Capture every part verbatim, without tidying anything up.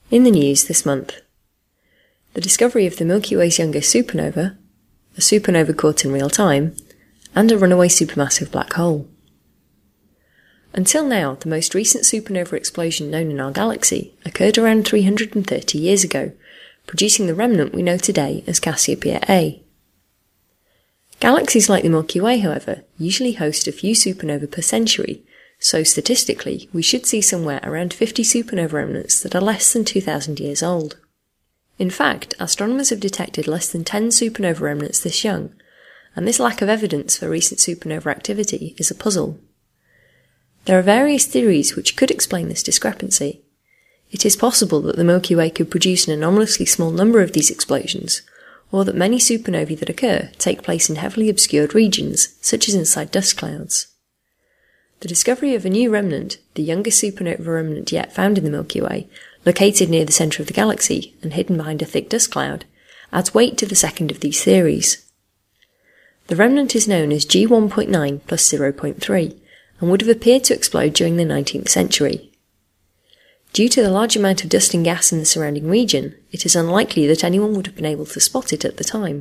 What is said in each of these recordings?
In the news this month, the discovery of the Milky Way's youngest supernova, a supernova caught in real time, and a runaway supermassive black hole. Until now, the most recent supernova explosion known in our galaxy occurred around three hundred thirty years ago, producing the remnant we know today as Cassiopeia A. Galaxies like the Milky Way, however, usually host a few supernovae per century, so statistically we should see somewhere around fifty supernova remnants that are less than two thousand years old. In fact, astronomers have detected less than ten supernova remnants this young, and this lack of evidence for recent supernova activity is a puzzle. There are various theories which could explain this discrepancy. It is possible that the Milky Way could produce an anomalously small number of these explosions, or that many supernovae that occur take place in heavily obscured regions, such as inside dust clouds. The discovery of a new remnant, the youngest supernova remnant yet found in the Milky Way, located near the centre of the galaxy and hidden behind a thick dust cloud, adds weight to the second of these theories. The remnant is known as G one point nine plus zero point three, and would have appeared to explode during the nineteenth century. Due to the large amount of dust and gas in the surrounding region, it is unlikely that anyone would have been able to spot it at the time.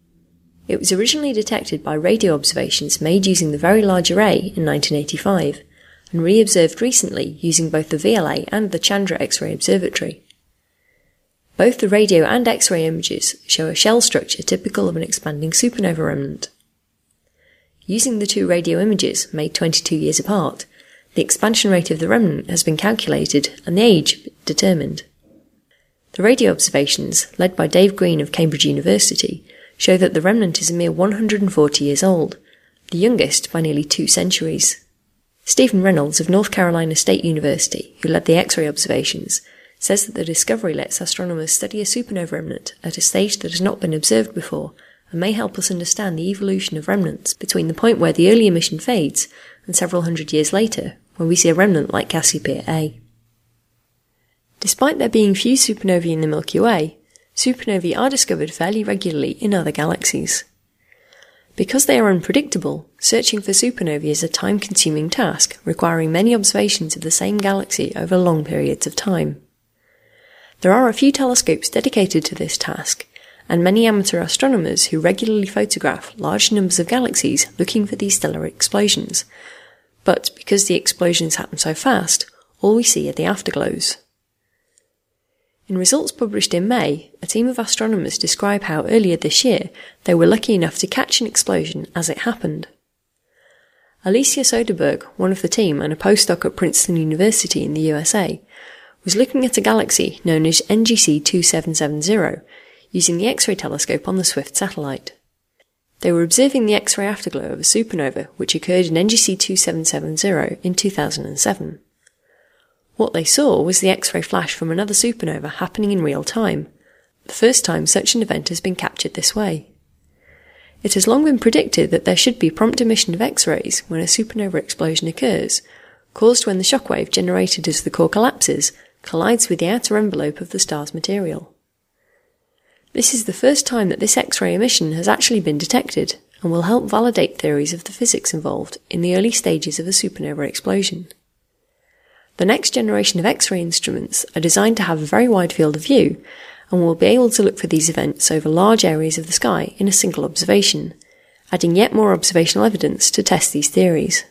It was originally detected by radio observations made using the Very Large Array in nineteen eighty-five, and re-observed recently using both the V L A and the Chandra X-ray Observatory. Both the radio and X-ray images show a shell structure typical of an expanding supernova remnant. Using the two radio images, made twenty-two years apart, the expansion rate of the remnant has been calculated and the age determined. The radio observations, led by Dave Green of Cambridge University, show that the remnant is a mere one hundred forty years old, the youngest by nearly two centuries. Stephen Reynolds of North Carolina State University, who led the X-ray observations, says that the discovery lets astronomers study a supernova remnant at a stage that has not been observed before, and may help us understand the evolution of remnants between the point where the early emission fades and several hundred years later, when we see a remnant like Cassiopeia A. Despite there being few supernovae in the Milky Way, supernovae are discovered fairly regularly in other galaxies. Because they are unpredictable, searching for supernovae is a time-consuming task, requiring many observations of the same galaxy over long periods of time. There are a few telescopes dedicated to this task, and many amateur astronomers who regularly photograph large numbers of galaxies looking for these stellar explosions. But because the explosions happen so fast, all we see are the afterglows. In results published in May, a team of astronomers describe how earlier this year they were lucky enough to catch an explosion as it happened. Alicia Soderberg, one of the team and a postdoc at Princeton University in the U S A, was looking at a galaxy known as N G C two seven seven zero using the X-ray telescope on the Swift satellite. They were observing the X-ray afterglow of a supernova which occurred in N G C two seven seven zero in two thousand seven. What they saw was the X-ray flash from another supernova happening in real time, the first time such an event has been captured this way. It has long been predicted that there should be prompt emission of X-rays when a supernova explosion occurs, caused when the shockwave generated as the core collapses collides with the outer envelope of the star's material. This is the first time that this X-ray emission has actually been detected, and will help validate theories of the physics involved in the early stages of a supernova explosion. The next generation of X-ray instruments are designed to have a very wide field of view, and will be able to look for these events over large areas of the sky in a single observation, adding yet more observational evidence to test these theories.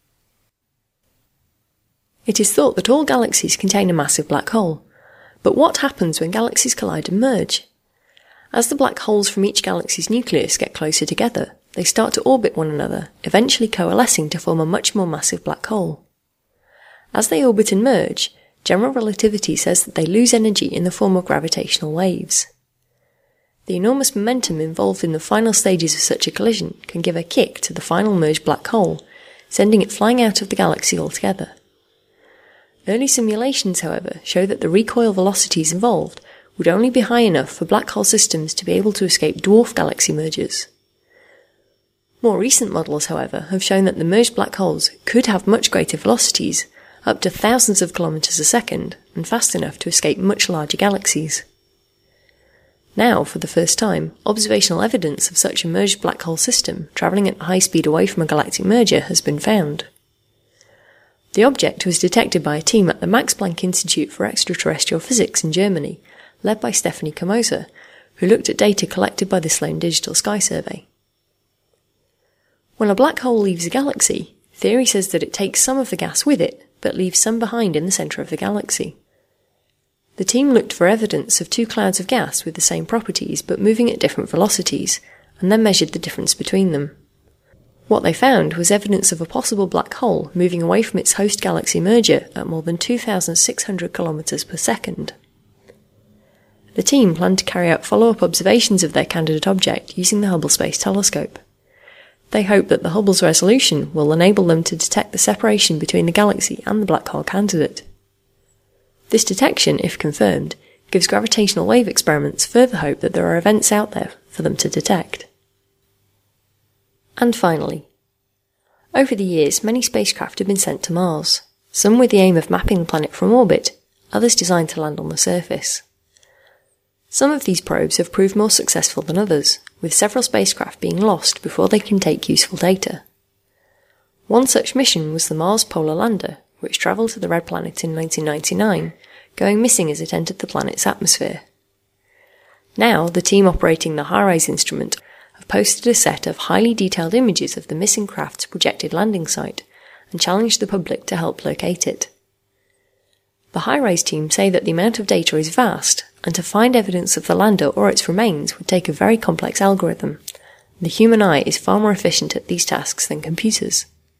It is thought that all galaxies contain a massive black hole, but what happens when galaxies collide and merge? As the black holes from each galaxy's nucleus get closer together, they start to orbit one another, eventually coalescing to form a much more massive black hole. As they orbit and merge, general relativity says that they lose energy in the form of gravitational waves. The enormous momentum involved in the final stages of such a collision can give a kick to the final merged black hole, sending it flying out of the galaxy altogether. Early simulations, however, show that the recoil velocities involved would only be high enough for black hole systems to be able to escape dwarf galaxy mergers. More recent models, however, have shown that the merged black holes could have much greater velocities, up to thousands of kilometres a second, and fast enough to escape much larger galaxies. Now, for the first time, observational evidence of such a merged black hole system travelling at high speed away from a galactic merger has been found. The object was detected by a team at the Max Planck Institute for Extraterrestrial Physics in Germany, led by Stephanie Comosa, who looked at data collected by the Sloan Digital Sky Survey. When a black hole leaves a galaxy, theory says that it takes some of the gas with it, but leaves some behind in the centre of the galaxy. The team looked for evidence of two clouds of gas with the same properties but moving at different velocities, and then measured the difference between them. What they found was evidence of a possible black hole moving away from its host galaxy merger at more than two thousand six hundred kilometers per second. The team planned to carry out follow-up observations of their candidate object using the Hubble Space Telescope. They hope that the Hubble's resolution will enable them to detect the separation between the galaxy and the black hole candidate. This detection, if confirmed, gives gravitational wave experiments further hope that there are events out there for them to detect. And finally, over the years many spacecraft have been sent to Mars, some with the aim of mapping the planet from orbit, others designed to land on the surface. Some of these probes have proved more successful than others, with several spacecraft being lost before they can take useful data. One such mission was the Mars Polar Lander, which travelled to the Red Planet in nineteen ninety-nine, going missing as it entered the planet's atmosphere. Now, the team operating the HiRISE instrument have posted a set of highly detailed images of the missing craft's projected landing site and challenged the public to help locate it. The HiRISE team say that the amount of data is vast, and to find evidence of the lander or its remains would take a very complex algorithm. The human eye is far more efficient at these tasks than computers.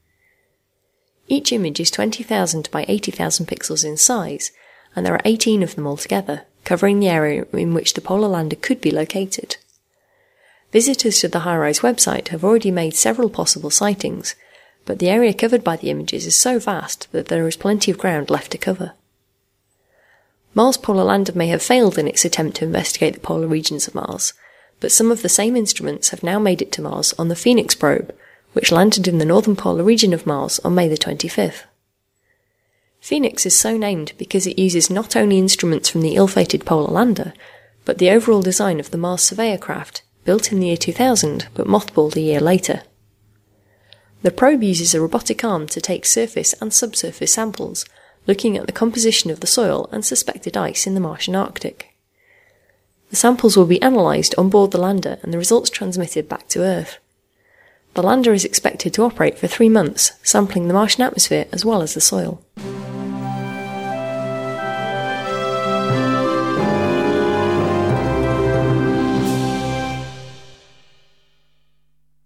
Each image is twenty thousand by eighty thousand pixels in size, and there are eighteen of them altogether, covering the area in which the polar lander could be located. Visitors to the HiRISE website have already made several possible sightings, but the area covered by the images is so vast that there is plenty of ground left to cover. Mars Polar Lander may have failed in its attempt to investigate the polar regions of Mars, but some of the same instruments have now made it to Mars on the Phoenix probe, which landed in the northern polar region of Mars on May the twenty-fifth. Phoenix is so named because it uses not only instruments from the ill-fated polar lander, but the overall design of the Mars Surveyor craft, built in the year two thousand but mothballed a year later. The probe uses a robotic arm to take surface and subsurface samples, looking at the composition of the soil and suspected ice in the Martian Arctic. The samples will be analysed on board the lander and the results transmitted back to Earth. The lander is expected to operate for three months, sampling the Martian atmosphere as well as the soil.